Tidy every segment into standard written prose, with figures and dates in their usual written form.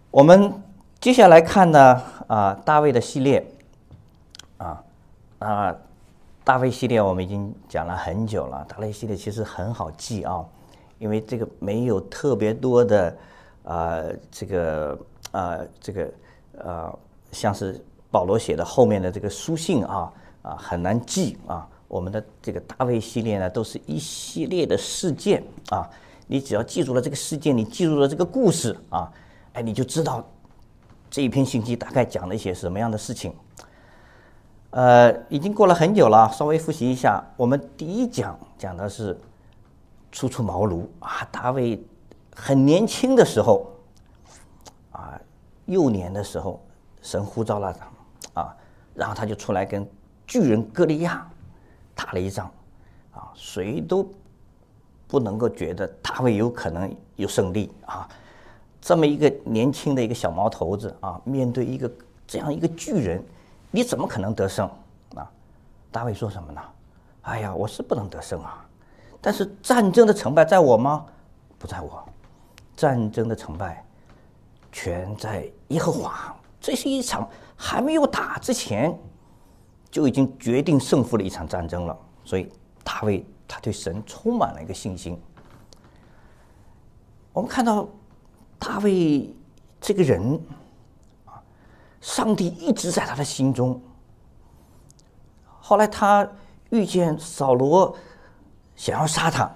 我们接下来看呢，大卫的系列，大卫系列我们已经讲了很久了。大卫系列其实很好记啊，因为这个没有特别多的像是保罗写的后面的这个书信很难记啊。我们的这个大卫系列呢，都是一系列的事件啊。你只要记住了这个事件，你记住了这个故事啊，你就知道这一篇信息大概讲了一些什么样的事情。已经过了很久了，稍微复习一下。我们第一讲讲的是初出茅庐啊，大卫很年轻的时候幼年的时候，神呼召了他然后他就出来跟巨人歌利亚打了一仗谁都不能够觉得大卫有可能有胜利这么一个年轻的一个小毛头子面对这样一个巨人，你怎么可能得胜大卫说什么呢？哎呀，我是不能得胜但是战争的成败在我吗？不在我，战争的成败全在耶和华。这是一场还没有打之前就已经决定胜负的一场战争了。所以大卫他对神充满了一个信心。我们看到大卫这个人上帝一直在他的心中。后来他遇见扫罗想要杀他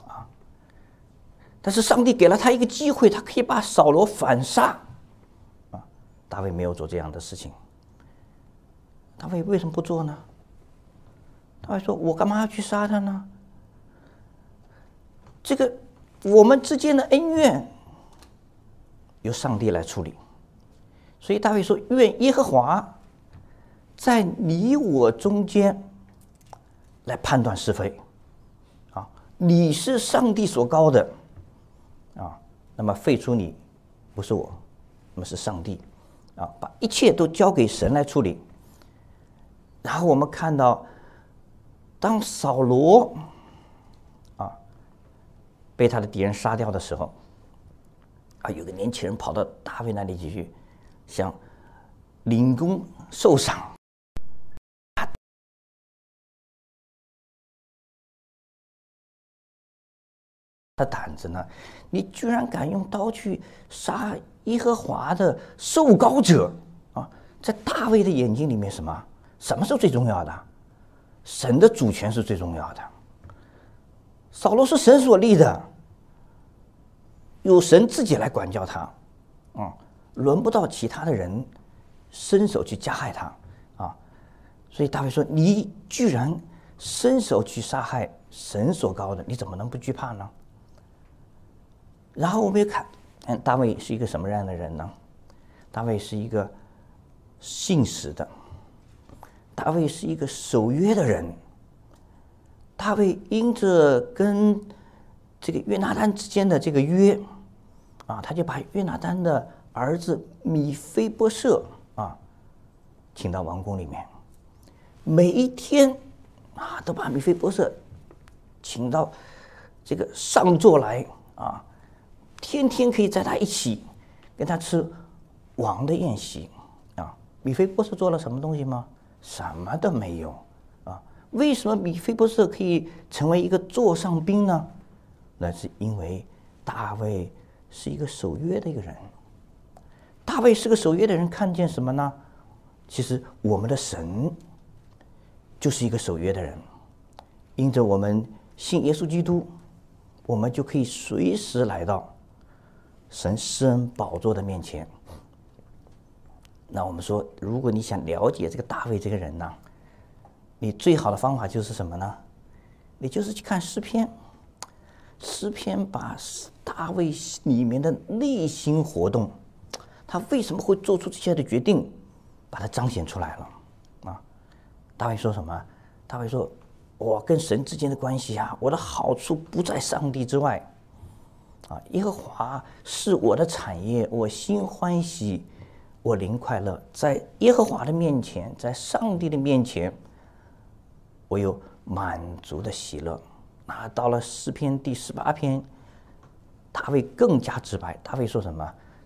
但是上帝给了他一个机会，他可以把扫罗反杀大卫没有做这样的事情。大卫为什么不做呢？大卫说，我干嘛要去杀他呢？这个我们之间的恩怨由上帝来处理。所以大卫说，愿耶和华在你我中间来判断是非你是上帝所膏的那么废除你不是我，那么是上帝把一切都交给神来处理。然后我们看到当扫罗被他的敌人杀掉的时候有个年轻人跑到大卫那里去想领功受赏。的胆子呢？你居然敢用刀去杀耶和华的受膏者在大卫的眼睛里面，什么是最重要的？神的主权是最重要的。扫罗是神所立的，由神自己来管教他轮不到其他的人伸手去加害他所以大卫说，你居然伸手去杀害神所膏的，你怎么能不惧怕呢？然后我们也看大卫是一个什么样的人呢？大卫是一个信实的，大卫是一个守约的人。大卫因着跟这个约拿单之间的这个约他就把约拿单的儿子米非波设请到王宫里面，每一天都把米非波设请到这个上座来天天可以在他一起跟他吃王的宴席米非波设做了什么东西吗？什么都没有为什么米非波设可以成为一个座上宾呢？那是因为大卫是一个守约的一个人。大卫是个守约的人，看见什么呢？其实我们的神就是一个守约的人。因着我们信耶稣基督，我们就可以随时来到神施恩宝座的面前。那我们说，如果你想了解这个大卫这个人呢，你最好的方法就是什么呢？你就是去看诗篇。诗篇把大卫里面的内心活动，他为什么会做出这些的决定，把它彰显出来了大卫说什么？大卫说，我跟神之间的关系我的好处不在上帝之外耶和华是我的产业，我心欢喜，我灵快乐。在耶和华的面前，在上帝的面前，我有满足的喜乐到了诗篇第18篇，大卫更加直白。大卫说什么？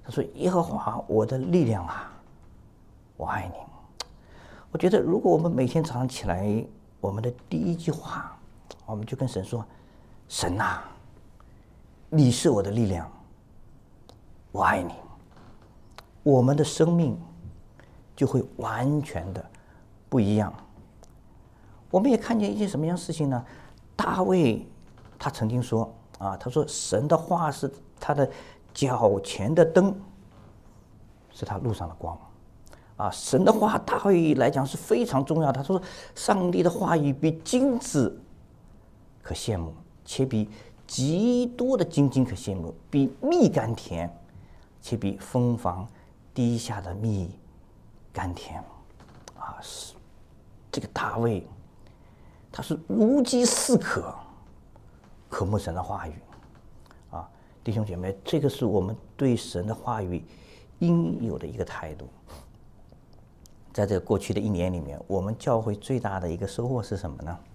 他说：“耶和华，我的力量啊，我爱你。”我觉得，如果我们每天早上起来，我们的第一句话，我们就跟神说：“神啊，你是我的力量，我爱你。”我们的生命就会完全的不一样。我们也看见一些什么样的事情呢？大卫他曾经说啊，他说：“神的话是他的脚前的灯，是他路上的光。”啊，神的话，大卫来讲是非常重要的。他说：“上帝的话语比金子可羡慕，且比极多的金金可羡慕，比蜜甘甜，且比蜂房滴下的蜜甘甜。”啊，是这个大卫，他是如饥似渴，渴慕神的话语。啊，弟兄姐妹，这个是我们对神的话语应有的一个态度。在这个过去的1年里面，我们教会最大的一个收获是什么呢？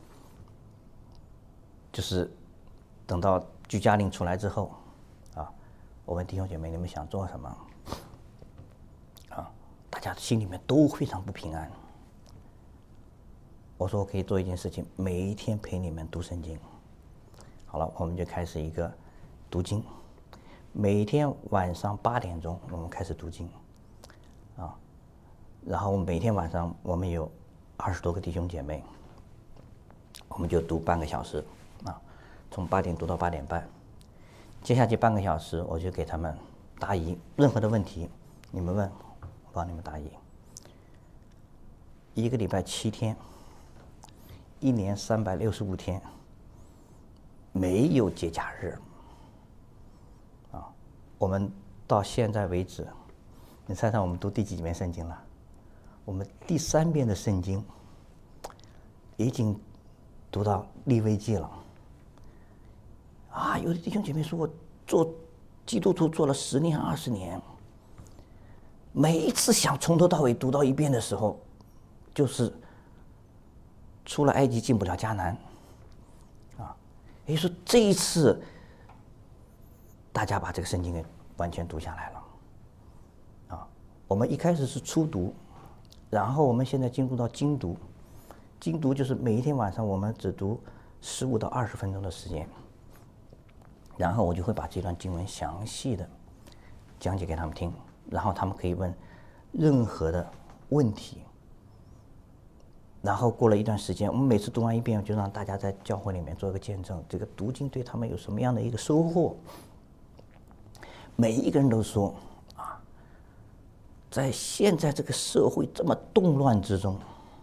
就是等到居家令出来之后，啊，我们弟兄姐妹，你们想做什么？啊，大家心里面都非常不平安。我说我可以做一件事情，每一天陪你们读圣经。好了，我们就开始一个读经，每天晚上8点钟我们开始读经，啊。然后每天晚上我们有20多个弟兄姐妹，我们就读半个小时，啊，从8点读到8点半。接下去半个小时，我就给他们答疑，任何的问题你们问，我帮你们答疑。1个礼拜7天，1年365天，没有节假日。啊，我们到现在为止，你猜猜我们读第几遍圣经了？我们第3遍的圣经已经读到利未记了。啊，有的弟兄姐妹说，我做基督徒做了10年20年，每一次想从头到尾读到一遍的时候，就是出了埃及进不了迦南。啊，也就是说这一次大家把这个圣经给完全读下来了。啊，我们一开始是初读。然后我们现在进入到精读，精读就是每一天晚上我们只读15到20分钟的时间，然后我就会把这段经文详细的讲解给他们听，然后他们可以问任何的问题。然后过了一段时间，我们每次读完一遍，就让大家在教会里面做一个见证，这个读经对他们有什么样的一个收获。每一个人都说，在现在这个社会这么动乱之中，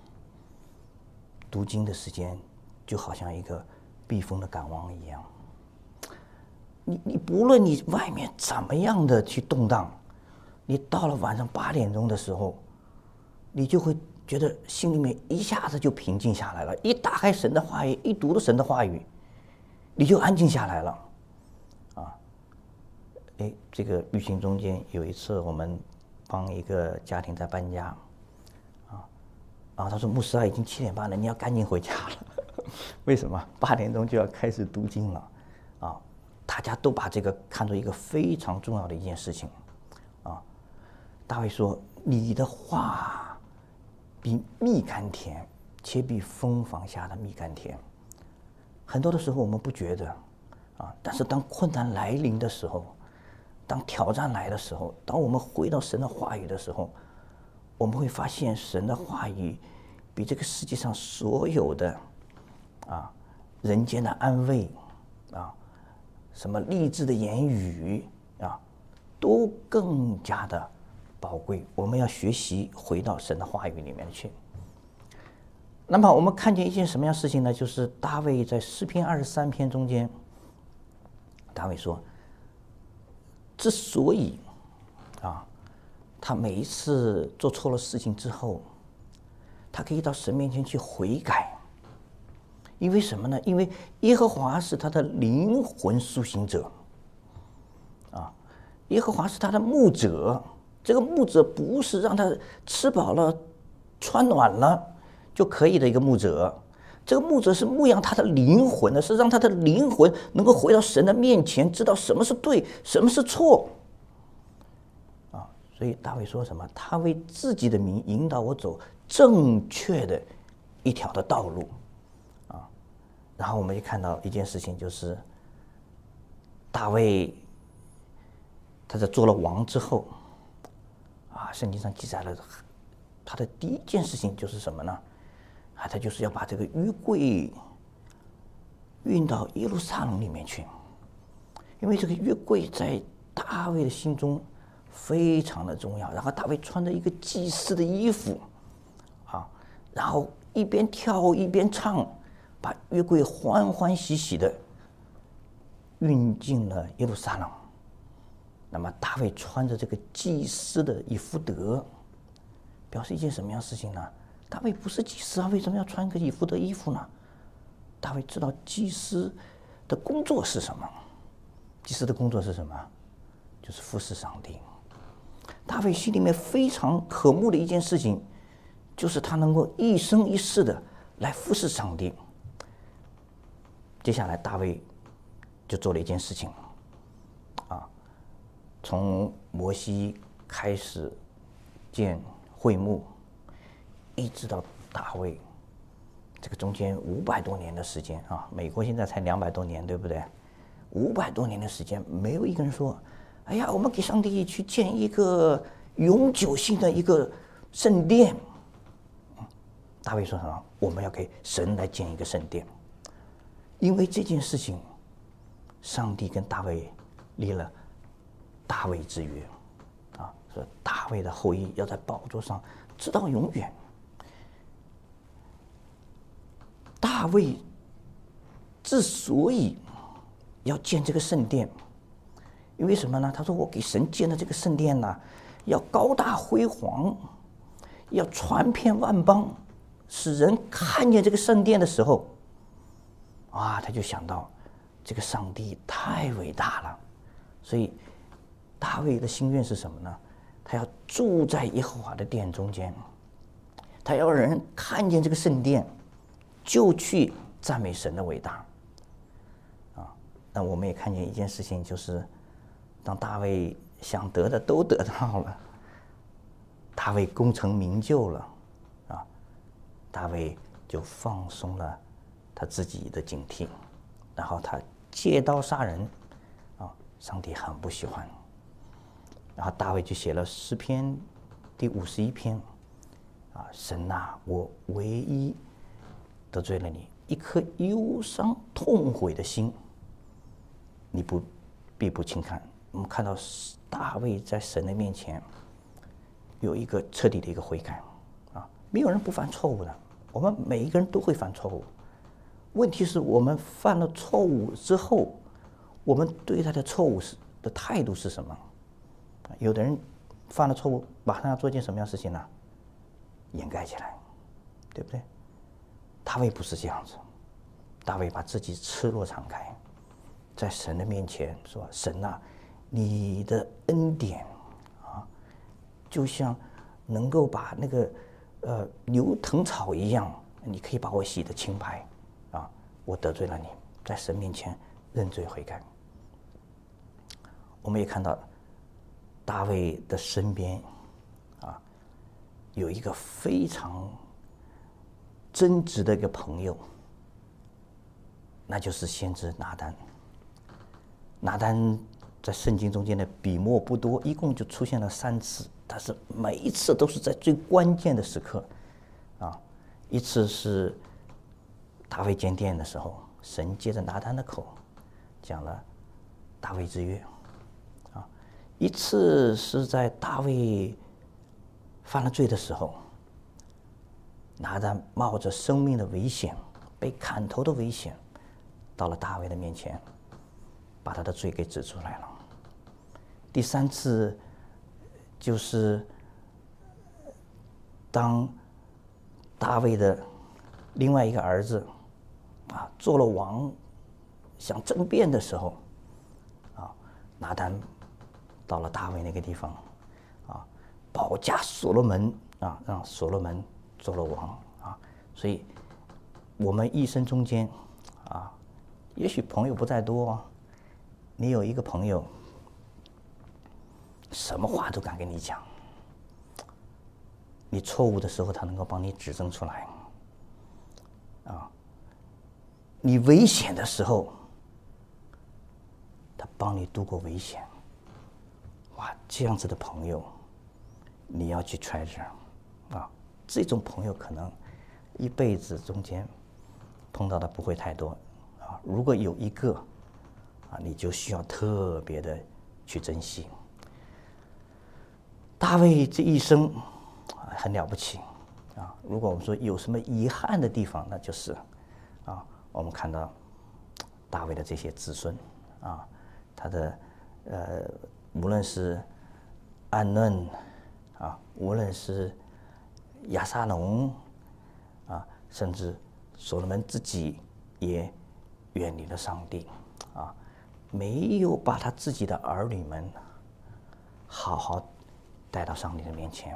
读经的时间就好像一个避风的港湾一样。你不论你外面怎么样的去动荡，你到了晚上8点钟的时候，你就会觉得心里面一下子就平静下来了。一打开神的话语，一读了神的话语，你就安静下来了。啊，这个旅行中间有一次我们帮一个家庭在搬家，然后他说：“牧师啊，已经7点半了，你要赶紧回家了。”为什么？8点钟就要开始读经了，啊，大家都把这个看作一个非常重要的一件事情，啊。大卫说：“你的话比蜜甘甜，且比蜂房下的蜜甘甜。”很多的时候我们不觉得，啊，但是当困难来临的时候，当挑战来的时候，当我们回到神的话语的时候，我们会发现神的话语比这个世界上所有的人间的安慰什么励志的言语都更加的宝贵。我们要学习回到神的话语里面去。那么我们看见一件什么样的事情呢？就是大卫在诗篇23篇中间，大卫说，之所以他每一次做错了事情之后，他可以到神面前去悔改，因为什么呢？因为耶和华是他的灵魂苏醒者，耶和华是他的牧者。这个牧者不是让他吃饱了、穿暖了就可以的一个牧者，这个牧者是牧养他的灵魂的，是让他的灵魂能够回到神的面前，知道什么是对，什么是错。 所以大卫说什么？他为自己的名引导我走正确的一条的道路，啊。然后我们就看到一件事情，就是大卫他在做了王之后，啊，圣经上记载了他的第一件事情就是什么呢？啊，他就是要把这个约柜运到耶路撒冷里面去，因为这个约柜在大卫的心中非常的重要。然后大卫穿着一个祭司的衣服，啊，然后一边跳一边唱，把约柜欢欢喜喜的运进了耶路撒冷。那么大卫穿着这个祭司的以弗得，表示一件什么样的事情呢？大卫不是祭司啊，为什么要穿个以弗得衣服呢？大卫知道祭司的工作是什么？祭司的工作是什么？就是服侍上帝。大卫心里面非常渴慕的一件事情，就是他能够一生一世的来服侍上帝。接下来大卫就做了一件事情，啊，从摩西开始建会幕，一直到大卫，这个中间500多年的时间啊，美国现在才200多年，对不对？500多年的时间，没有一个人说：“哎呀，我们给上帝去建一个永久性的一个圣殿。”大卫说什么？我们要给神来建一个圣殿，因为这件事情，上帝跟大卫立了大卫之约，啊，说大卫的后裔要在宝座上直到永远。大卫之所以要建这个圣殿，因为什么呢？他说：“我给神建的这个圣殿呢，要高大辉煌，要传遍万邦，使人看见这个圣殿的时候，啊，他就想到这个上帝太伟大了。所以大卫的心愿是什么呢？他要住在耶和华的殿中间，他要人看见这个圣殿，就去赞美神的伟大。”那我们也看见一件事情，就是当大卫想得的都得到了，大卫功成名就了，啊，大卫就放松了他自己的警惕，然后他借刀杀人，啊，上帝很不喜欢。然后大卫就写了诗篇第51篇，啊，神啊，我唯一得罪了你，一颗忧伤痛悔的心，你必不轻看。我们看到大卫在神的面前有一个彻底的一个悔改，啊，没有人不犯错误的，我们每一个人都会犯错误。问题是我们犯了错误之后，我们对他的错误的态度是什么？有的人犯了错误，马上要做一件什么样的事情呢？掩盖起来，对不对？大卫不是这样子，大卫把自己赤裸敞开，在神的面前说：“神啊，你的恩典啊，就像能够把那个牛藤草一样，你可以把我洗得清白啊！我得罪了你，在神面前认罪悔改。”我们也看到大卫的身边啊，有一个非常真挚的一个朋友，那就是先知拿单。拿单在圣经中间的笔墨不多，一共就出现了3次，但是每一次都是在最关键的时刻，啊，一次是大卫建殿的时候，神借着拿单的口讲了大卫之约，啊，一次是在大卫犯了罪的时候，拿单冒着生命的危险，被砍头的危险，到了大卫的面前，把他的罪给指出来了。第3次就是当大卫的另外一个儿子啊做了王，想政变的时候，啊，拿单到了大卫那个地方，啊，保驾所罗门啊，让所罗门做了王啊。所以我们一生中间啊，也许朋友不在多，你有一个朋友，什么话都敢跟你讲， 你错误的时候，他能够帮你指正出来，啊，你危险的时候，他帮你度过危险。哇，这样子的朋友，你要去treasure，啊，这种朋友可能一辈子中间碰到的不会太多，啊，如果有一个，啊，你就需要特别的去珍惜。大卫这一生很了不起，啊，如果我们说有什么遗憾的地方，那就是，啊，我们看到大卫的这些子孙，啊，他的无论是暗嫩，啊，无论是亚撒龙，啊，甚至所罗门自己也远离了上帝，啊，没有把他自己的儿女们好好带到上帝的面前。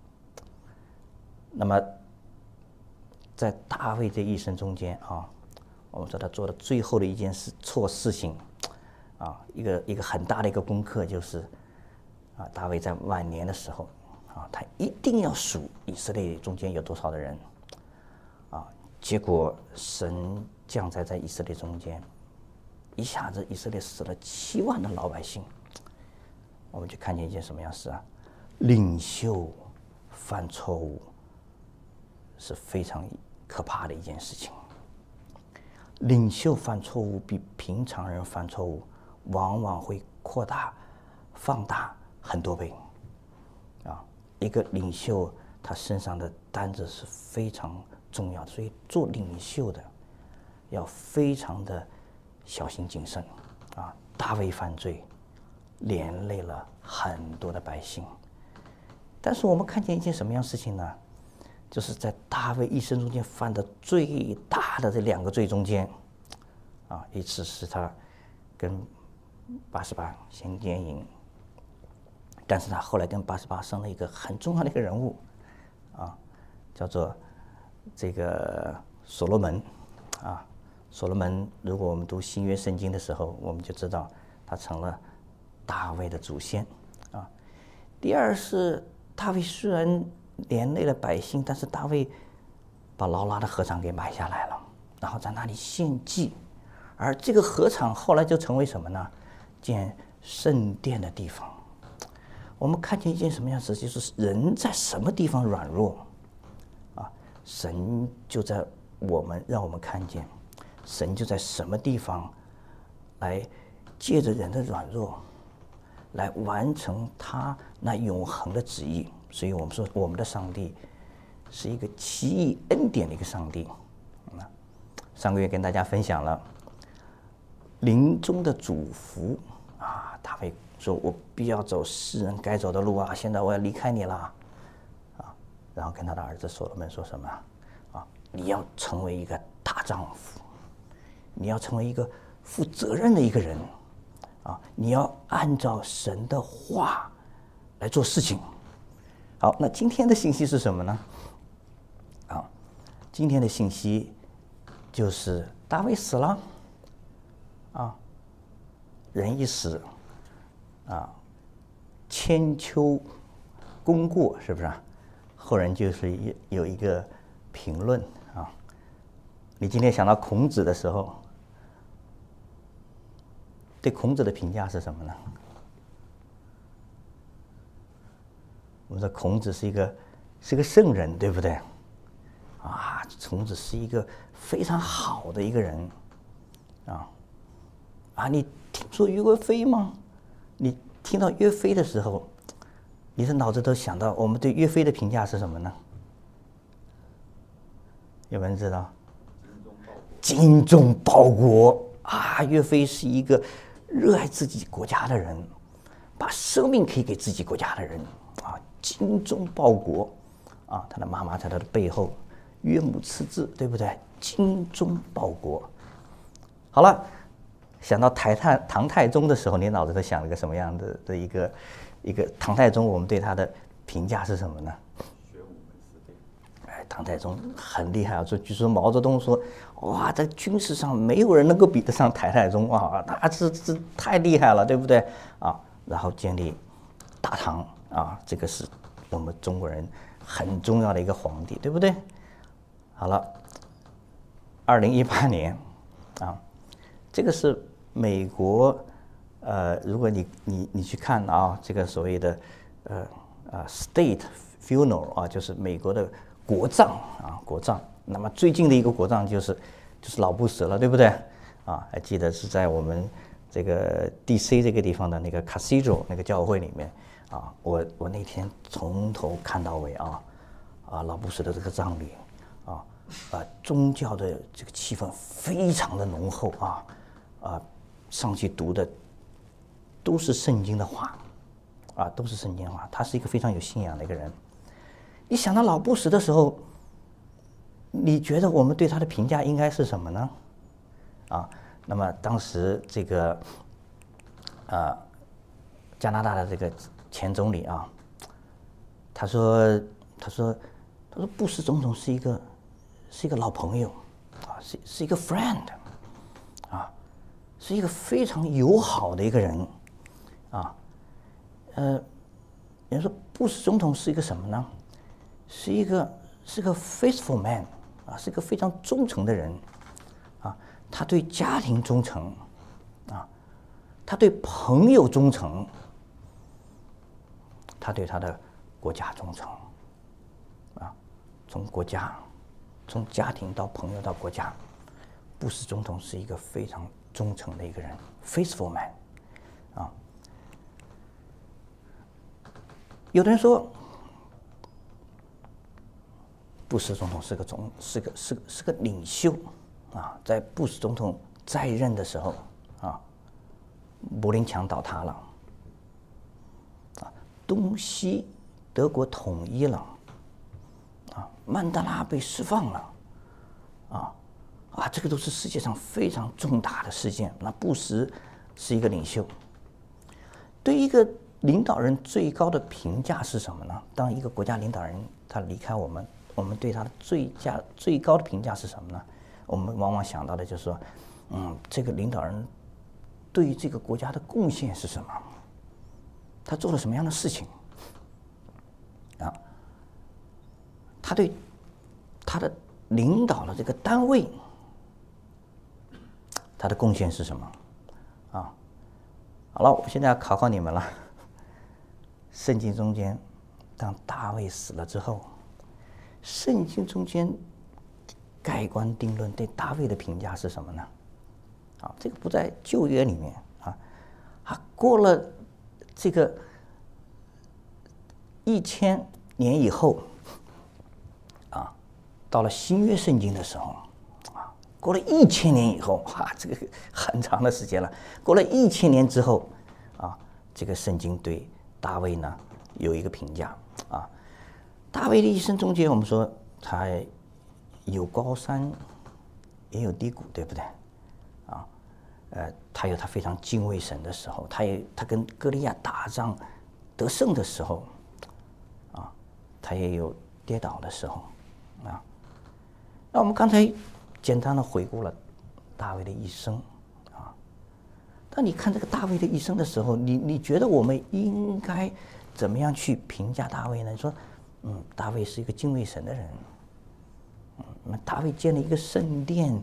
那么，在大卫这一生中间啊，我们说他做的最后的一件错事情，啊，一个很大的一个功课就是，啊，大卫在晚年的时候，啊，他一定要数以色列中间有多少的人，啊，结果神降灾在以色列中间，一下子以色列死了7万的老百姓，我们就看见一件什么样事啊？领袖犯错误是非常可怕的一件事情。领袖犯错误比平常人犯错误往往会扩大、放大很多倍。啊，一个领袖他身上的担子是非常重要的，所以做领袖的要非常的小心谨慎。啊，大卫犯罪，连累了很多的百姓。但是我们看见一件什么样的事情呢？就是在大卫一生中间犯的最大的这2个罪中间，啊，一次是他跟拔示巴行奸淫，但是他后来跟拔示巴生了一个很重要的一个人物，啊，叫做这个所罗门，啊，所罗门，如果我们读新约圣经的时候，我们就知道他成了大卫的祖先，啊。第二是大卫虽然连累了百姓，但是大卫把劳拉的禾场给买下来了，然后在那里献祭，而这个禾场后来就成为什么呢？建圣殿的地方。我们看见一件什么样子，就是人在什么地方软弱，啊，神就在让我们看见，神就在什么地方来借着人的软弱来完成他那永恒的旨意。所以我们说，我们的上帝是一个奇异恩典的一个上帝。上个月跟大家分享了临终的嘱福，啊，大卫说：“我必要走世人该走的路啊，现在我要离开你了。”啊，然后跟他的儿子所罗门说什么？啊，你要成为一个大丈夫，你要成为一个负责任的一个人，啊，你要按照神的话来做事情。好，那今天的信息是什么呢？啊，今天的信息就是大卫死了，啊，人一死，啊，千秋功过，是不是啊？后人就是有一个评论啊。你今天想到孔子的时候，对孔子的评价是什么呢？我们说孔子是个圣人，对不对？啊，孔子是一个非常好的一个人，啊，你听说岳飞吗？你听到岳飞的时候，你的脑子都想到我们对岳飞的评价是什么呢？有没有人知道？精忠报国啊！岳飞是一个热爱自己国家的人，把生命可以给自己国家的人。啊，精忠报国，啊，他的妈妈在他的背后，岳母刺字，对不对？精忠报国。好了，想到唐太宗的时候，你脑子都想了个什么样的一个唐太宗？我们对他的评价是什么呢？ 学武门事变。 哎，唐太宗很厉害啊！据说毛泽东说，哇，在军事上没有人能够比得上唐太宗啊，他这太厉害了，对不对？啊，然后建立大唐。啊，这个是我们中国人很重要的一个皇帝，对不对？好了，2018年，啊，这个是美国，如果你去看啊，这个所谓的state funeral 啊，就是美国的国葬啊，国葬。那么最近的一个国葬就是老布什了，对不对？啊，还记得是在我们这个 DC 这个地方的那个 Cathedral 那个教会里面啊，我那天从头看到尾啊，老布什的这个葬礼宗教的这个气氛非常的浓厚上去读的都是圣经的话都是圣经话。他是一个非常有信仰的一个人。你想到老布什的时候，你觉得我们对他的评价应该是什么呢？那么当时这个加拿大的这个前总理他说布什总统是一个老朋友是一个 friend 是一个非常友好的一个人人说布什总统是一个什么呢？是个 faithful man 是一个非常忠诚的人他对家庭忠诚他对朋友忠诚，他对他的国家忠诚从国家从家庭到朋友到国家，布什总统是一个非常忠诚的一个人 faithful man 有的人说布什总统是个领袖在布什总统在任的时候柏林墙倒塌了东西德国统一了曼德拉被释放了这个都是世界上非常重大的事件。那布什是一个领袖，对一个领导人最高的评价是什么呢？当一个国家领导人他离开我们对他的最高的评价是什么呢？我们往往想到的就是说，这个领导人对这个国家的贡献是什么？他做了什么样的事情？他对他的领导的这个单位，他的贡献是什么？好了，我现在要考你们了。圣经中间，当大卫死了之后，圣经中间盖棺定论对大卫的评价是什么呢？这个不在旧约里面过了这个1000年以后到了新约圣经的时候过了1000年以后这个很长的时间了。过了1000年之后这个圣经对大卫呢有一个评价大卫的一生中间，我们说他有高山也有低谷，对不对？他有他非常敬畏神的时候，他跟歌利亚打仗得胜的时候他也有跌倒的时候那我们刚才简单的回顾了大卫的一生当你看这个大卫的一生的时候，你觉得我们应该怎么样去评价大卫呢？你说大卫是一个敬畏神的人大卫建了一个圣殿，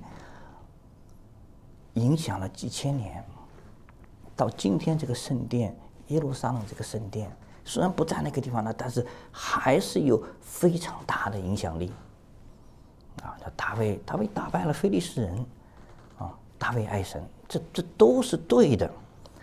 影响了几千年，到今天这个圣殿耶路撒冷这个圣殿虽然不在那个地方了，但是还是有非常大的影响力大卫打败了非利士人大卫爱神，这都是对的。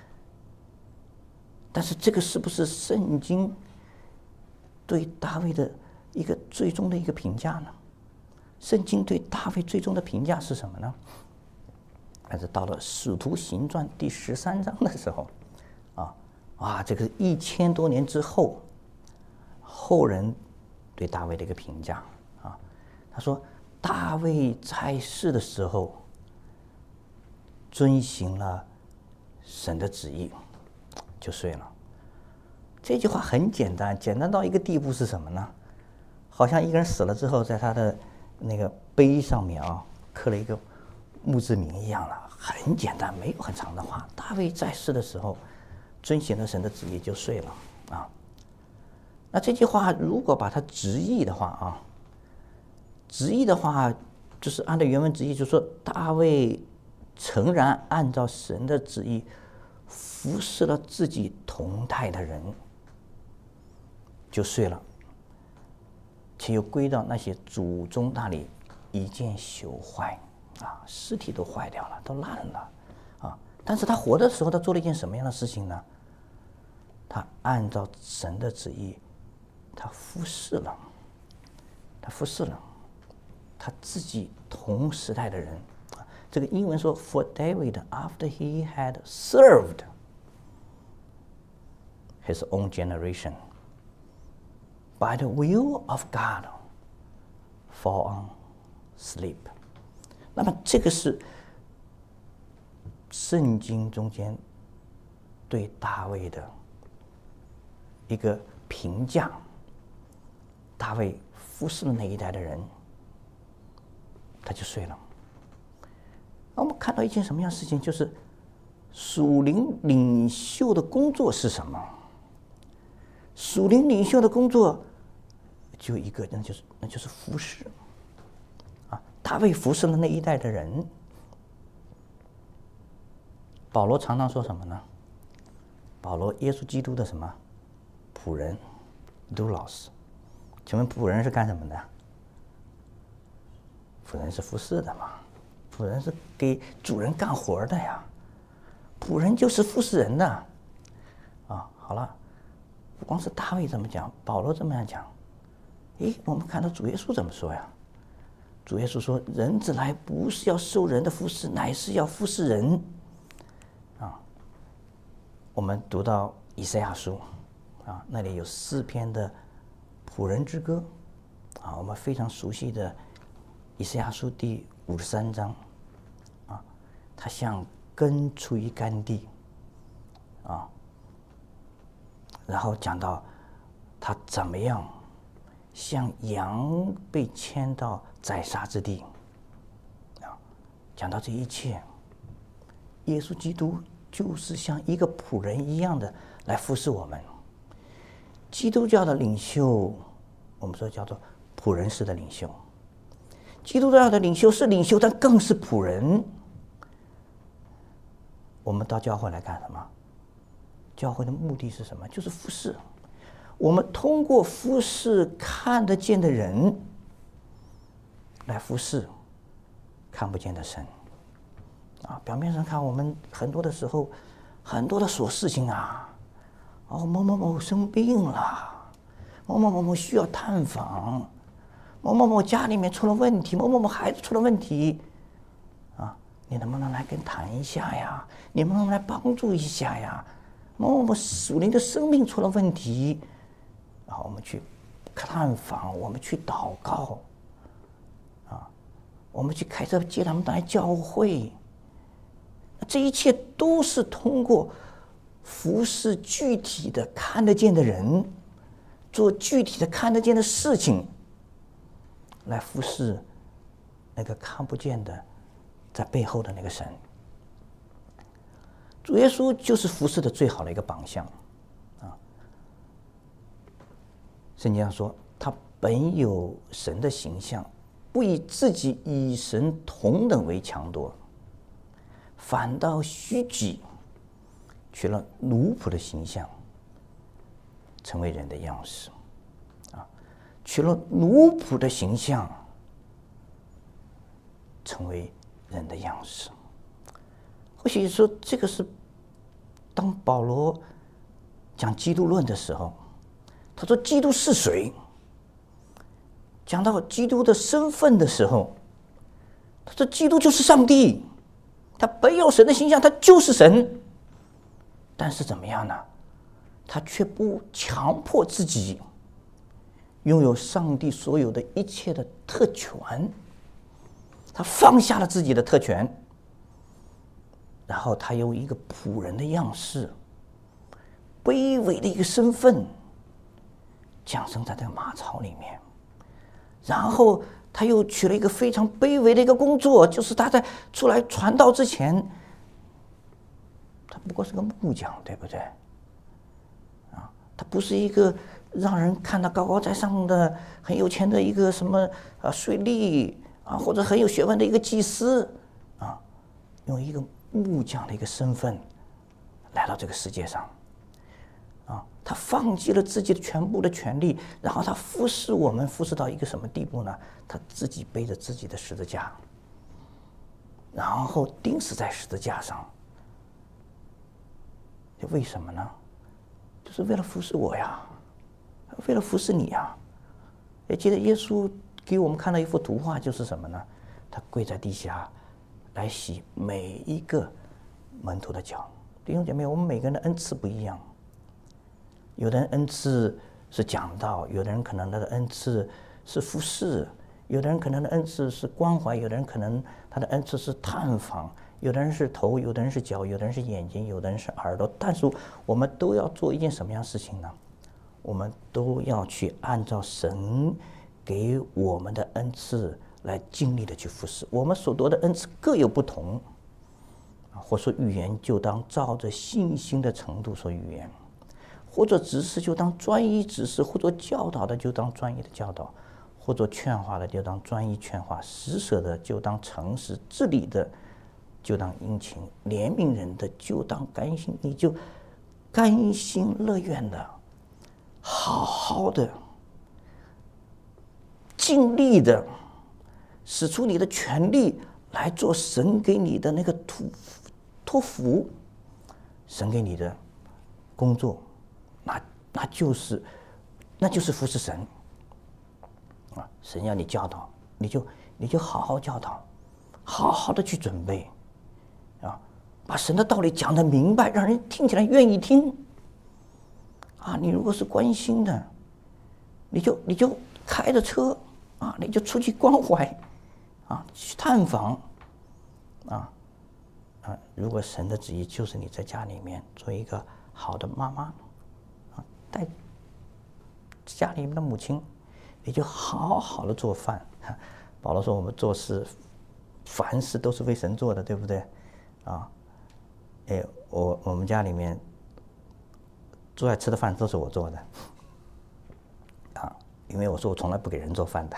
但是这个是不是圣经对大卫的一个最终的一个评价呢？圣经对大卫最终的评价是什么呢？还是到了《使徒行传》第13章的时候这个1000多年之后，后人对大卫的一个评价他说大卫在世的时候遵行了神的旨意，就睡了。这句话很简单，简单到一个地步是什么呢？好像一个人死了之后，在他的那个碑上面刻了一个墓志铭一样了，很简单，没有很长的话。大卫在世的时候遵行了神的旨意就睡了那这句话如果把它直译的话啊，直译的话就是按照原文直译，就是说大卫诚然按照神的旨意服侍了自己同代的人，就睡了，且又归到那些祖宗那里，一见朽坏啊，尸体都坏掉了，都烂了啊。但是他活的时候，他做了一件什么样的事情呢？他按照神的旨意，他服侍了，他自己同时代的人。这个英文说 ，For David, after he had served his own generation, by the will of God, fall on sleep。那么这个是圣经中间对大卫的一个评价。大卫服侍了那一代的人，他就睡了。我们看到一件什么样的事情？就是属灵领袖的工作是什么？属灵领袖的工作就一个，那就是服侍。啊，大卫服侍了那一代的人。保罗常常说什么呢？保罗耶稣基督的什么仆人 doulos。请问仆人是干什么的？仆人是服侍的嘛？仆人是给主人干活的呀。仆人就是服侍人的。啊，好了，不光是大卫这么讲，保罗这么样讲。诶，我们看到主耶稣怎么说呀？主耶稣说：“人子来不是要受人的服侍，乃是要服侍人。”啊，我们读到以赛亚书，啊，那里有4篇的仆人之歌，啊，我们非常熟悉的以赛亚书第53章，啊，他像根出于干地，啊，然后讲到他怎么样像羊被牵到宰杀之地，啊，讲到这一切，耶稣基督就是像一个仆人一样的来服侍我们。基督教的领袖，我们说叫做仆人式的领袖。基督教的领袖是领袖，但更是仆人。我们到教会来干什么？教会的目的是什么？就是服侍。我们通过服侍看得见的人，来服侍看不见的神。啊，表面上看，我们很多的时候，很多的琐事情啊。哦，某某某生病了，某某某需要探访，某某某家里面出了问题，某某某孩子出了问题，啊，你能不能来跟谈一下呀？你能不能来帮助一下呀？某某某属灵的生命出了问题，然后我们去探访，我们去祷告，啊，我们去开车接他们来教会，这一切都是通过服侍具体的看得见的人，做具体的看得见的事情，来服侍那个看不见的在背后的那个神。主耶稣就是服侍的最好的一个榜样啊。圣经上说，他本有神的形象，不以自己与神同等为强夺，反倒虚己，取了奴仆的形象，成为人的样式，啊，取了奴仆的形象，成为人的样式。或许说这个是当保罗讲基督论的时候，他说基督是谁？讲到基督的身份的时候，他说基督就是上帝，他本有神的形象，他就是神。但是怎么样呢？他却不强迫自己拥有上帝所有的一切的特权，他放下了自己的特权，然后他用一个仆人的样式，卑微的一个身份，降生在这个马槽里面，然后他又取了一个非常卑微的一个工作，就是他在出来传道之前，他不过是个木匠，对不对？啊，他不是一个让人看到高高在上的很有钱的一个什么税吏啊，或者很有学问的一个祭司啊，用一个木匠的一个身份来到这个世界上。他放弃了自己的全部的权利，然后他服侍我们，服侍到一个什么地步呢？他自己背着自己的十字架，然后钉死在十字架上。为什么呢？就是为了服侍我呀，为了服侍你呀。也记得耶稣给我们看到一幅图画，就是什么呢？他跪在地下来洗每一个门徒的脚。弟兄姐妹，我们每个人的恩赐不一样。有的人恩赐是讲道，有的人可能他的恩赐是服侍，有的人可能的恩赐是关怀，有的人可能他的恩赐是探访，有的人是头，有的人是脚，有的人是眼睛，有的人是耳朵。但是我们都要做一件什么样的事情呢？我们都要去按照神给我们的恩赐来尽力的去服侍。我们所得的恩赐各有不同，或说语言就当照着信心的程度说语言，或者指示就当专一指示，或者教导的就当专一的教导，或者劝化的就当专一劝化，施舍的就当诚实，治理的就当殷勤，怜悯人的就当甘心。你就甘心乐愿的好好的尽力的使出你的全力来做神给你的那个托付，神给你的工作，那就是服侍神啊！神要你教导，你就好好教导，好好的去准备啊，把神的道理讲得明白，让人听起来愿意听啊！你如果是关心的，你就开着车啊，你就出去关怀啊，去探访啊。如果神的旨意就是你在家里面做一个好的妈妈啊，带家里面的母亲，你就好好的做饭。保罗说我们做事凡事都是为神做的，对不对啊？我们家里面最爱吃的饭都是我做的啊，因为我说我从来不给人做饭的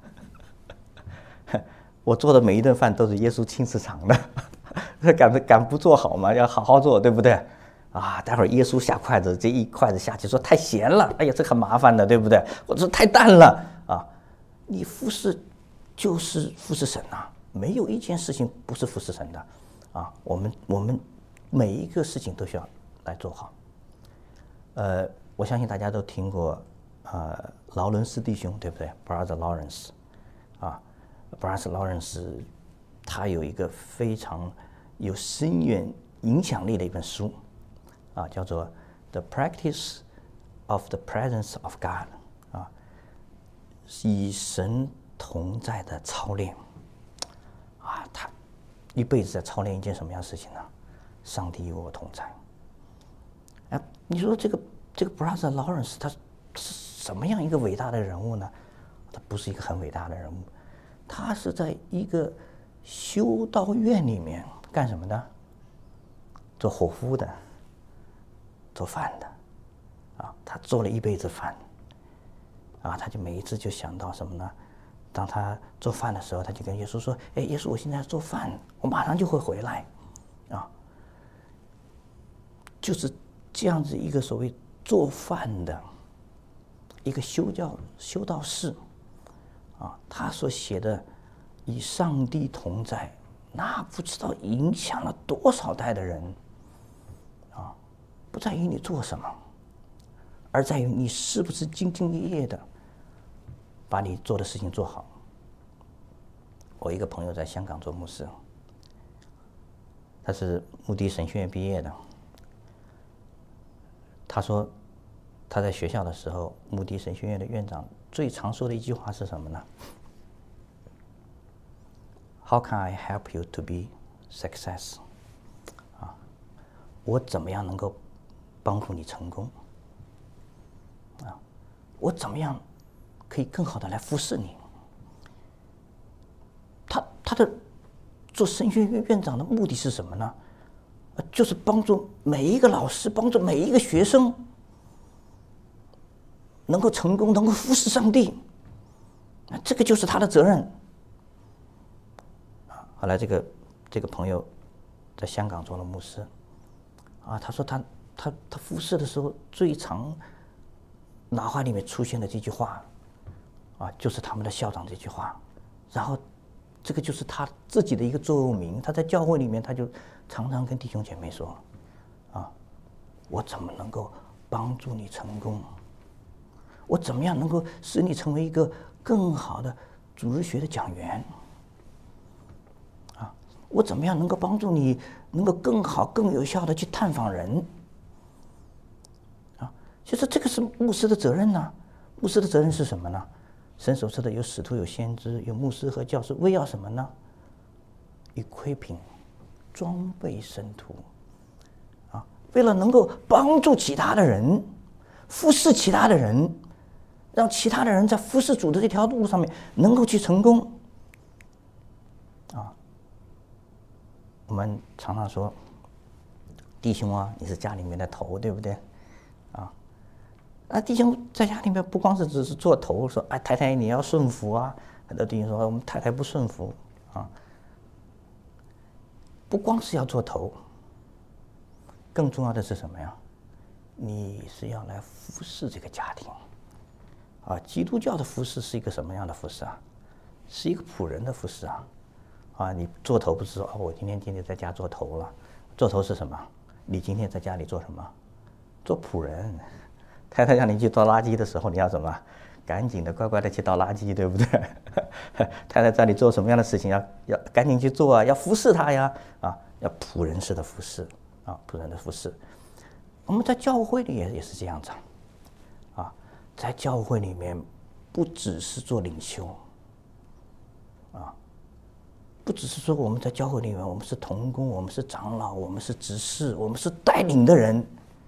我做的每一顿饭都是耶稣亲自尝的敢不做好吗？要好好做，对不对啊？待会儿耶稣下筷子，这一筷子下去说太咸了，哎呀，这很麻烦的，对不对？我说太淡了啊！你服侍就是服侍神啊，没有一件事情不是服侍神的啊。我们每一个事情都需要来做好。我相信大家都听过劳伦斯弟兄，对不对 ？Brother Lawrence 啊 ，Brother Lawrence 他有一个非常有深远影响力的一本书啊，叫做《The Practice of the Presence of God》啊，与神同在的操练啊，他一辈子在操练一件什么样的事情呢？上帝与我同在。哎，你说这个 Brother Lawrence 他是什么样一个伟大的人物呢？他不是一个很伟大的人物，他是在一个修道院里面干什么的？做伙夫的，做饭的，啊，他做了一辈子饭，啊，他就每一次就想到什么呢？当他做饭的时候，他就跟耶稣说：“哎，耶稣，我现在做饭，我马上就会回来，啊。”就是这样子一个所谓做饭的一个修道士，啊，他所写的与上帝同在，那不知道影响了多少代的人，啊，不在于你做什么，而在于你是不是兢兢业业的把你做的事情做好。我一个朋友在香港做牧师，他是穆迪神学院毕业的。他说他在学校的时候，穆迪神学院的院长最常说的一句话是什么呢？ How can I help you to be success？ 啊，我怎么样能够帮助你成功？啊，我怎么样可以更好的来服侍你？他的做神学院院长的目的是什么呢？就是帮助每一个老师，帮助每一个学生， 能够成功，能够服侍上帝，这个就是他的责任。后来这个朋友在香港做了牧师，他说他服侍的时候最常脑海里面出现的这句话，就是他们的校长这句话，然后这个就是他自己的一个座右铭。他在教会里面，他就常常跟弟兄姐妹说，我怎么能够帮助你成功？我怎么样能够使你成为一个更好的主日学的讲员？我怎么样能够帮助你能够更好、更有效的去探访人？其实这个是牧师的责任呢。牧师的责任是什么呢？神所赐的有使徒、有先知、有牧师和教师，为要什么呢？equipping，装备圣徒，为了能够帮助其他的人，服侍其他的人，让其他的人在服侍主的这条路上面能够去成功。我们常常说，弟兄啊，你是家里面的头，对不对？弟兄在家里面不光是只是做头，说太太你要顺服啊。很多弟兄说我们太太不顺服不光是要做头，更重要的是什么呀？你是要来服侍这个家庭。基督教的服侍是一个什么样的服侍啊？是一个仆人的服侍你做头不是说我今天在家做头了，做头是什么？你今天在家里做什么？做仆人。太太让你去倒垃圾的时候，你要什么？赶紧的乖乖的去倒垃圾，对不对？太太在你做什么样的事情，要赶紧去做要服侍她呀要仆人式的服侍仆人的服侍。我们在教会里也是这样子在教会里面不只是做领袖不只是说我们在教会里面我们是同工，我们是长老，我们是执事，我们是带领的人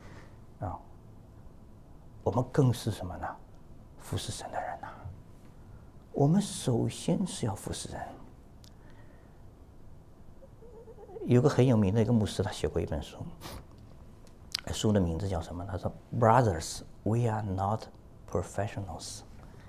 我们更是什么呢？服侍神的人我们首先是要服侍人。有个很有名的一个牧师，他写过一本书，书的名字叫什么？他说 ：“Brothers, we are not professionals。”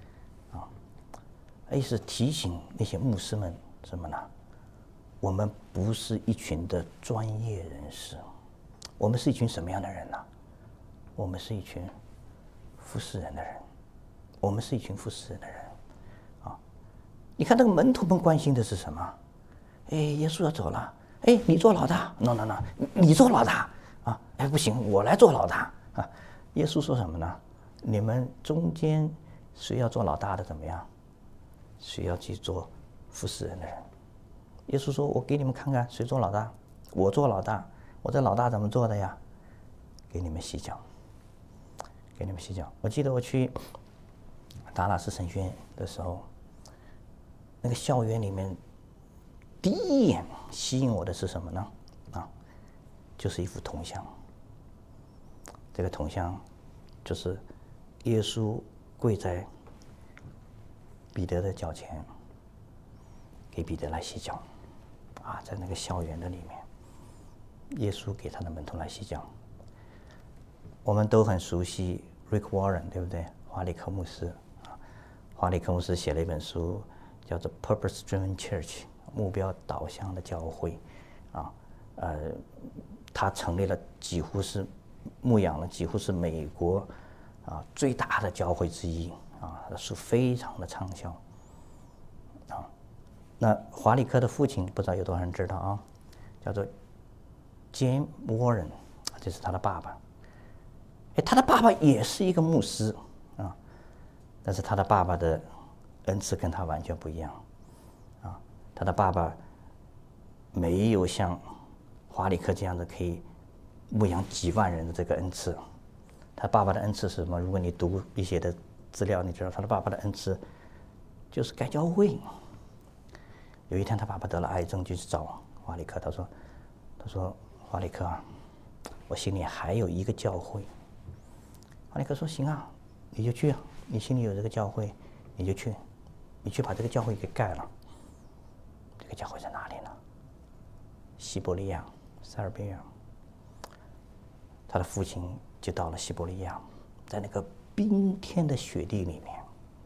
意思提醒那些牧师们什么呢？我们不是一群的专业人士，我们是一群什么样的人呢？我们是一群服侍人的人，我们是一群服侍人的人你看那个门徒们关心的是什么？耶稣要走了，你做老大 ，no， 你做老大不行，我来做老大耶稣说什么呢？你们中间谁要做老大的怎么样？谁要去做服侍人的人？耶稣说：“我给你们看看谁做老大，我做老大。我这老大怎么做的呀？给你们细讲，给你们细讲。我记得我去达拉斯神学院的时候，那个校园里面第一眼吸引我的是什么呢？就是一幅铜像。这个铜像就是耶稣跪在彼得的脚前，给彼得来洗脚在那个校园的里面，耶稣给他的门徒来洗脚。我们都很熟悉 Rick Warren， 对不对？华里克牧师华里克牧师写了一本书，叫做 Purpose Driven Church， 目标导向的教会他成立了牧养了几乎是美国最大的教会之一他的书非常的畅销那华里克的父亲不知道有多少人知道叫做 James Warren， 这是他的爸爸。他的爸爸也是一个牧师但是他的爸爸的恩赐跟他完全不一样他的爸爸没有像华里克这样的可以牧养几万人的这个恩赐。他爸爸的恩赐是什么？如果你读一些的资料，你知道他的爸爸的恩赐就是盖教会。有一天他爸爸得了癌症，就去找华里克，他说华里克我心里还有一个教会。华里克说行你就去你心里有这个教会你就去，你去把这个教会给盖了。这个教会在哪里呢？西伯利亚，塞尔维亚。他的父亲就到了西伯利亚，在那个冰天的雪地里面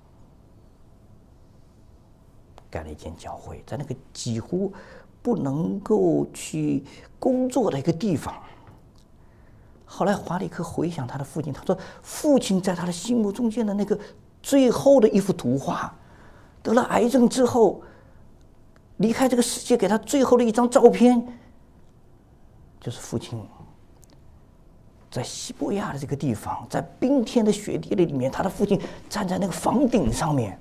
盖了一间教会，在那个几乎不能够去工作的一个地方。后来华里克回想他的父亲，他说父亲在他的心目中间的那个最后的一幅图画，得了癌症之后离开这个世界，给他最后的一张照片，就是父亲在西伯利亚的这个地方，在冰天的雪地里面，他的父亲站在那个房顶上面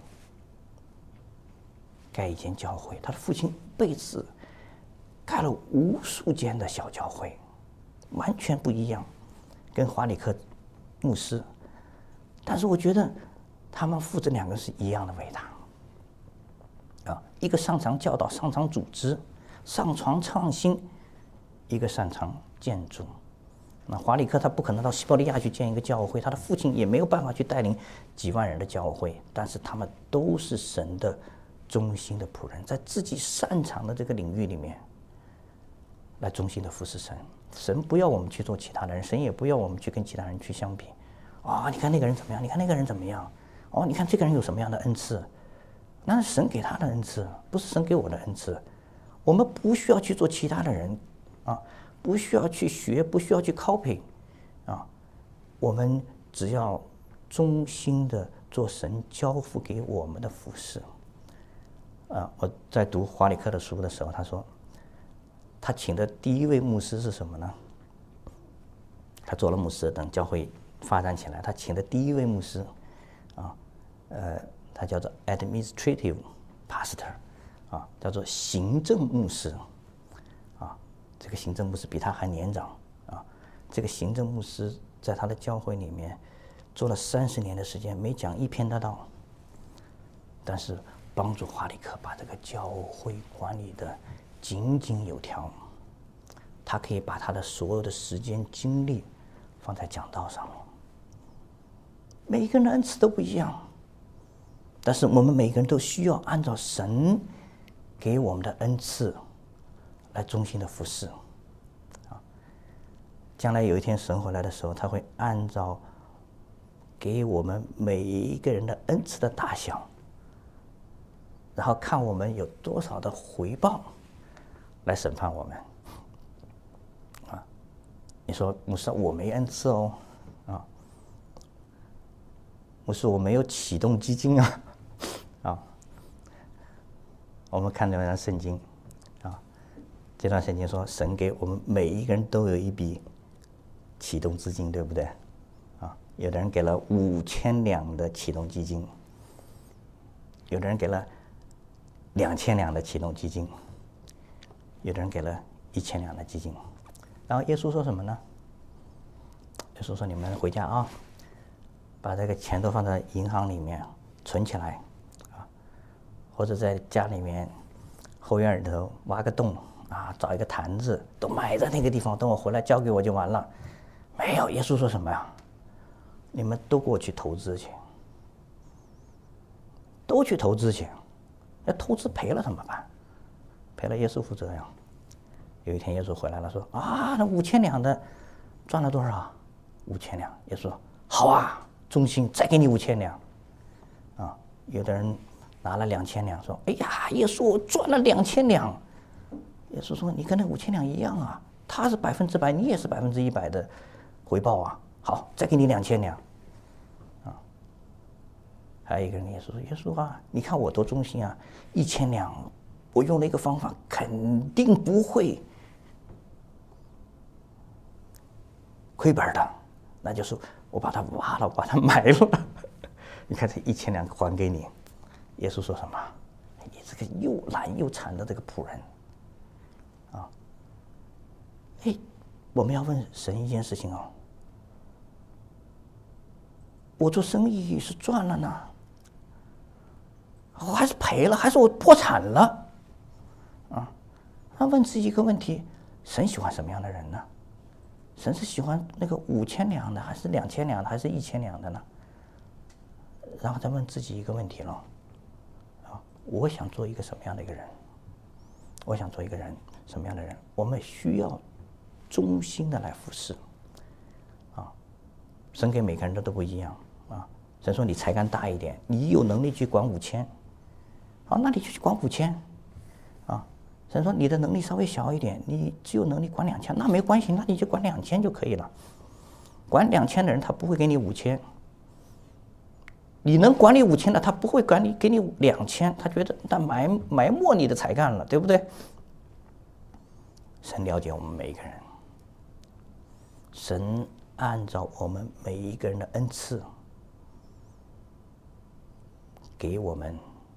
盖一间教会。他的父亲一辈子盖了无数间的小教会，完全不一样，跟华里克牧师。但是我觉得他们父子两个是一样的伟大啊！一个擅长教导，擅长组织，擅长创新；一个擅长建筑。那华里克他不可能到西伯利亚去建一个教会，他的父亲也没有办法去带领几万人的教会，但是他们都是神的忠心的仆人，在自己擅长的这个领域里面来忠心的服侍神。神不要我们去做其他的人，神也不要我们去跟其他人去相比。你看那个人怎么样？你看那个人怎么样？你看这个人有什么样的恩赐？那是神给他的恩赐，不是神给我的恩赐。我们不需要去做其他的人不需要去学，不需要去 copy 我们只要忠心的做神交付给我们的服事。我在读华里克的书的时候，他说他请的第一位牧师是什么呢？他做了牧师，等教会发展起来，他请的第一位牧师他叫做 administrative pastor 叫做行政牧师这个行政牧师比他还年长这个行政牧师在他的教会里面做了30年的时间，没讲一篇的道，但是帮助华里克把这个教会管理的井井有条。他可以把他的所有的时间精力放在讲道上面。每一个人的恩赐都不一样，但是我们每个人都需要按照神给我们的恩赐来忠心的服侍将来有一天神回来的时候，他会按照给我们每一个人的恩赐的大小，然后看我们有多少的回报来审判我们你说牧师我没恩赐牧师我没有启动基金我们看这段圣经这段圣经说神给我们每一个人都有一笔启动资金，对不对有的人给了5000两的启动基金，有的人给了2000两的启动基金，有的人给了1000两的基金。然后耶稣说什么呢？耶稣说你们回家把这个钱都放在银行里面存起来或者在家里面后院里头挖个洞找一个坛子，都埋在那个地方，等我回来交给我就完了。没有，耶稣说什么呀？你们都给我去投资去，都去投资去。那投资赔了怎么办？赔了耶稣负责呀。有一天耶稣回来了，说那5000两的赚了多少？5000两。耶稣说好忠心，再给你5000两。有的人拿了2000两，说哎呀，耶稣我赚了2000两。耶稣说你跟那5000两一样他是100%，你也是100%的回报好，再给你2000两还有一个人跟耶稣说，耶稣你看我多忠心1000两我用了一个方法肯定不会亏本的，那就是我把它挖了，把它埋了你看这1000两还给你。耶稣说什么？你这个又懒又馋的这个仆人我们要问神一件事情我做生意是赚了呢，还是赔了，还是我破产了问自己一个问题，神喜欢什么样的人呢？神是喜欢那个5000两的，还是2000两的，还是1000两的呢？然后再问自己一个问题了我想做一个什么样的一个人？我想做一个人什么样的人？我们需要忠心的来服侍神给每个人都不一样神说你才干大一点，你有能力去管5000，好，那你就去管5000，啊，神说你的能力稍微小一点，你只有能力管2000，那没关系，那你就管2000就可以了。管2000的人他不会给你5000，你能管理5000的他不会管理给你2000，他觉得他埋没你的才干了，对不对？神了解我们每一个人，神按照我们每一个人的恩赐，给我们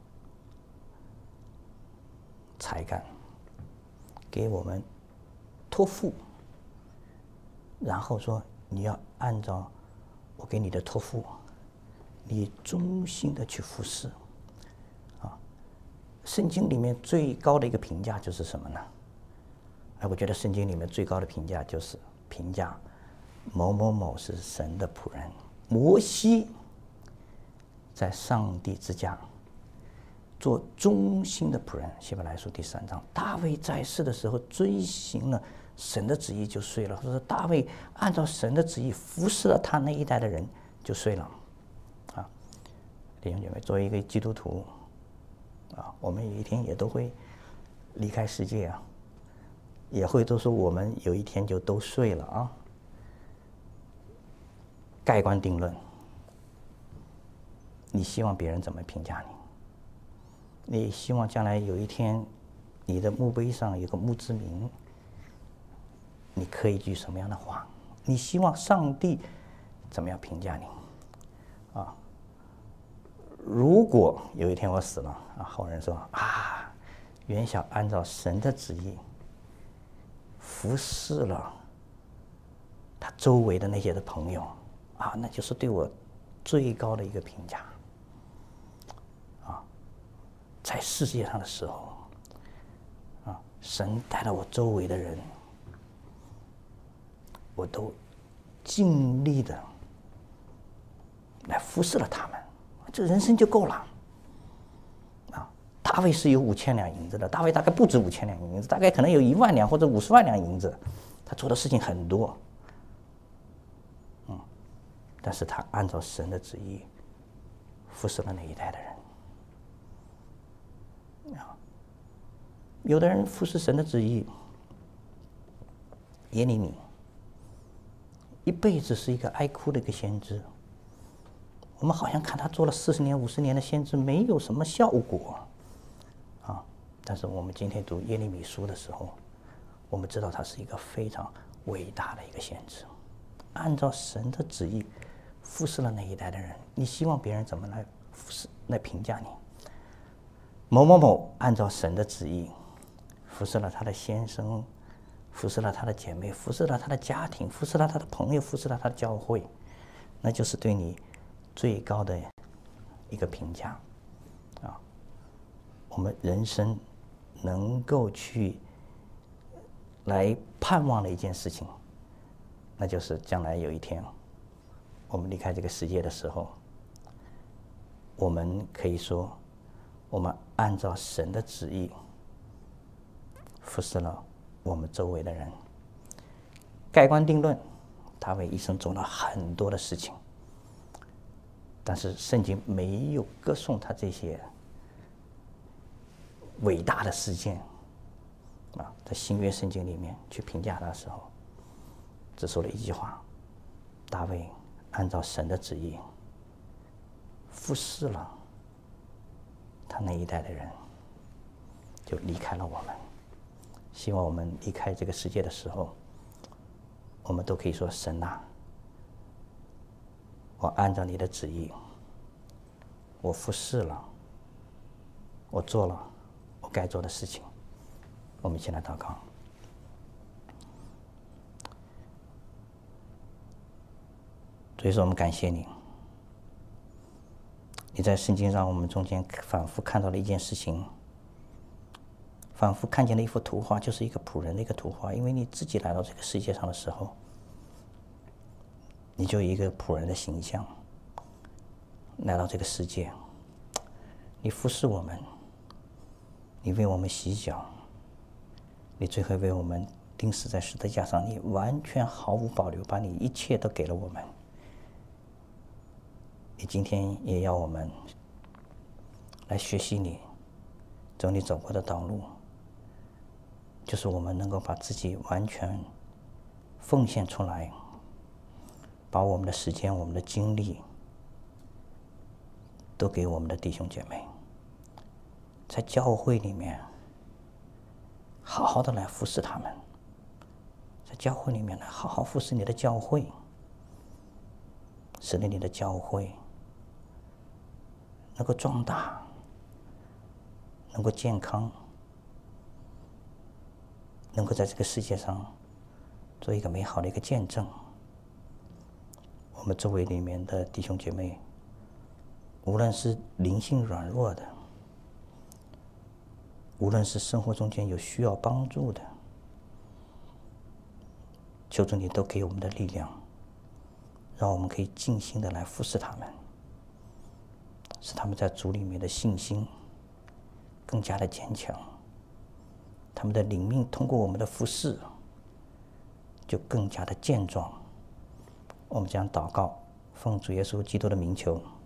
才干，给我们托付，然后说你要按照我给你的托付，你忠心的去服侍。啊，圣经里面最高的一个评价就是什么呢？我觉得圣经里面最高的评价就是评价某某某是神的仆人。摩西在上帝之家做忠心的仆人，希伯来书第3章。大卫在世的时候遵行了神的旨意就睡了，说大卫按照神的旨意服侍了他那一代的人就睡了。啊，弟兄姐妹，作为一个基督徒，啊，我们有一天也都会离开世界啊，也会都说我们有一天就都睡了啊。盖棺定论，你希望别人怎么评价你？你希望将来有一天，你的墓碑上有个墓志铭，你刻一句什么样的话？你希望上帝怎么样评价你？啊，如果有一天我死了啊，后人说啊，袁晓按照神的旨意服侍了他周围的那些的朋友啊，那就是对我最高的一个评价。在世界上的时候，啊，神带到我周围的人，我都尽力的来服侍了他们，这人生就够了。啊，大卫是有5000两银子的，大卫大概不止5000两银子，大概可能有1万两或者50万两银子，他做的事情很多，但是他按照神的旨意服侍了那一代的人。有的人服侍神的旨意，耶利米一辈子是一个爱哭的一个先知。我们好像看他做了40年、50年的先知，没有什么效果，啊！但是我们今天读耶利米书的时候，我们知道他是一个非常伟大的一个先知，按照神的旨意服侍了那一代的人。你希望别人怎么来服侍、来评价你？某某某按照神的旨意服侍了他的先生，服侍了他的姐妹，服侍了他的家庭，服侍了他的朋友，服侍了他的教会，那就是对你最高的一个评价啊！我们人生能够去来盼望的一件事情，那就是将来有一天我们离开这个世界的时候，我们可以说，我们按照神的旨意服侍了我们周围的人。盖棺定论，大卫一生做了很多的事情，但是圣经没有歌颂他这些伟大的事件啊，在新约圣经里面去评价他的时候，只说了一句话：大卫按照神的旨意服侍了他那一代的人，就离开了我们。希望我们离开这个世界的时候，我们都可以说：神啊，我按照你的旨意，我服侍了，我做了我该做的事情。我们一起来祷告。所以说，我们感谢你，你在圣经上我们中间反复看到了一件事情，仿佛看见了一幅图画，就是一个仆人的一个图画。因为你自己来到这个世界上的时候，你就以一个仆人的形象来到这个世界，你服侍我们，你为我们洗脚，你最后为我们钉死在十字架上，你完全毫无保留把你一切都给了我们。 你今天也要我们来学习你，走你走过的道路，就是我们能够把自己完全奉献出来，把我们的时间、我们的精力都给我们的弟兄姐妹，在教会里面好好的来服侍他们，在教会里面来好好服侍你的教会，使得你的教会能够壮大，能够健康，能够在这个世界上做一个美好的一个见证。我们周围里面的弟兄姐妹，无论是灵性软弱的，无论是生活中间有需要帮助的，求主你都给我们的力量，让我们可以尽心的来服侍他们，使他们在主里面的信心更加的坚强，他们的灵命通过我们的服侍就更加的健壮。我们将祷告，奉主耶稣基督的名求。